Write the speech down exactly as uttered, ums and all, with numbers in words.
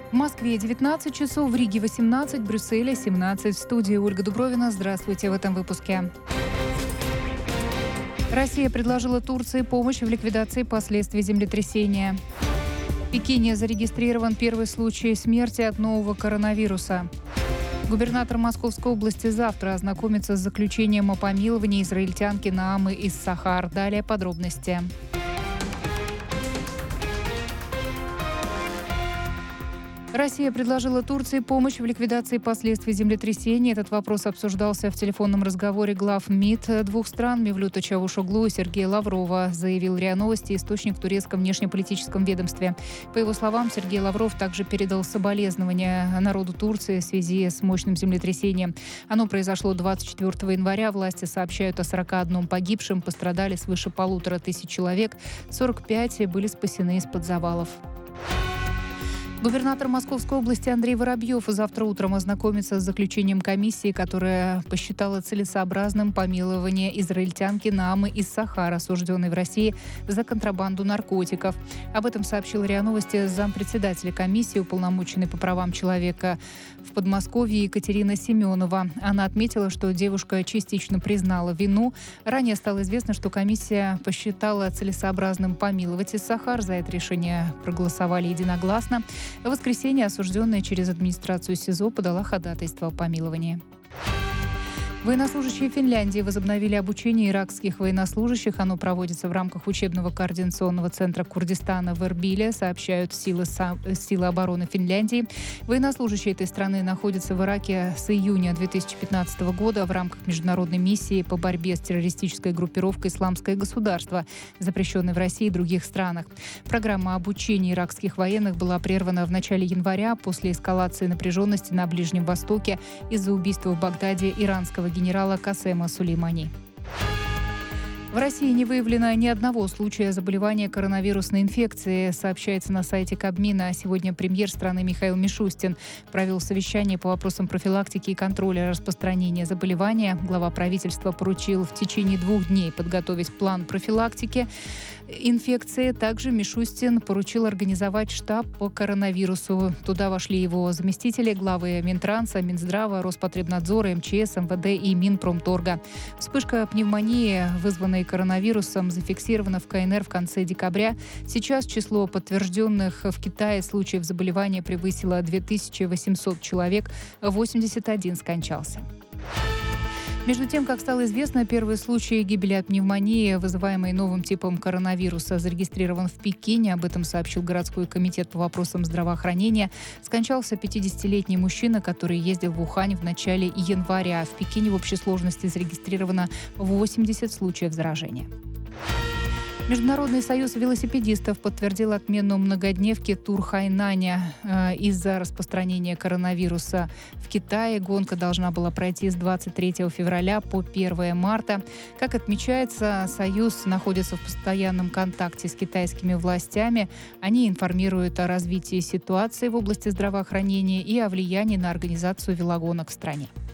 В Москве девятнадцать часов, в Риге восемнадцать, в Брюсселе семнадцать. В студии Ольга Дубровина. Здравствуйте в этом выпуске. Россия предложила Турции помощь в ликвидации последствий землетрясения. В Пекине зарегистрирован первый случай смерти от нового коронавируса. Губернатор Московской области завтра ознакомится с заключением о помиловании израильтянки Наамы Иссахар. Далее подробности. Россия предложила Турции помощь в ликвидации последствий землетрясения. Этот вопрос обсуждался в телефонном разговоре глав МИД двух стран Мевлюта Чавушоглу и Сергея Лаврова, заявил РИА Новости источник в турецком внешнеполитическом ведомстве. По его словам, Сергей Лавров также передал соболезнования народу Турции в связи с мощным землетрясением. Оно произошло двадцать четвёртого января. Власти сообщают о сорока одном погибшем, пострадали свыше полутора тысяч человек, сорок пять были спасены из-под завалов. Губернатор Московской области Андрей Воробьев завтра утром ознакомится с заключением комиссии, которая посчитала целесообразным помилование израильтянки Наамы Иссахар, осужденной в России за контрабанду наркотиков. Об этом сообщил РИА Новости зампредседателя комиссии, уполномоченной по правам человека в Подмосковье Екатерина Семенова. Она отметила, что девушка частично признала вину. Ранее стало известно, что комиссия посчитала целесообразным помиловать Иссахар. За это решение проголосовали единогласно. В воскресенье осужденная через администрацию СИЗО подала ходатайство о помиловании. Военнослужащие Финляндии возобновили обучение иракских военнослужащих. Оно проводится в рамках учебного координационного центра Курдистана в Эрбиле, сообщают силы, силы обороны Финляндии. Военнослужащие этой страны находятся в Ираке с июня две тысячи пятнадцатого года в рамках международной миссии по борьбе с террористической группировкой «Исламское государство», запрещенной в России и других странах. Программа обучения иракских военных была прервана в начале января после эскалации напряженности на Ближнем Востоке из-за убийства в Багдаде иранского генерала Касема Сулеймани. В России не выявлено ни одного случая заболевания коронавирусной инфекцией, сообщается на сайте Кабмина. Сегодня премьер страны Михаил Мишустин провел совещание по вопросам профилактики и контроля распространения заболевания. Глава правительства поручил в течение двух дней подготовить план профилактики инфекции. Также Мишустин поручил организовать штаб по коронавирусу. Туда вошли его заместители, главы Минтранса, Минздрава, Роспотребнадзора, МЧС, МВД и Минпромторга. Вспышка пневмонии, вызванной коронавирусом, зафиксирована в КНР в конце декабря. Сейчас число подтвержденных в Китае случаев заболевания превысило две тысячи восемьсот человек, восемьдесят один скончался. Между тем, как стало известно, первый случай гибели от пневмонии, вызываемой новым типом коронавируса, зарегистрирован в Пекине. Об этом сообщил городской комитет по вопросам здравоохранения. Скончался пятидесятилетний мужчина, который ездил в Ухань в начале января. В Пекине в общей сложности зарегистрировано восемьдесят случаев заражения. Международный союз велосипедистов подтвердил отмену многодневки Тур Хайнаня э, из-за распространения коронавируса в Китае. Гонка должна была пройти с двадцать третьего февраля по первого марта. Как отмечается, союз находится в постоянном контакте с китайскими властями. Они информируют о развитии ситуации в области здравоохранения и о влиянии на организацию велогонок в стране.